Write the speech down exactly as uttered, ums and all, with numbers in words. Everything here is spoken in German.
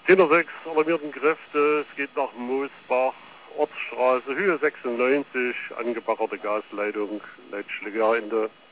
zehn sechs alarmierten Kräfte, es geht nach Moosbach, Ortsstraße, Höhe sechsundneunzig, angebaggerte Gasleitung, Leitschlägerende.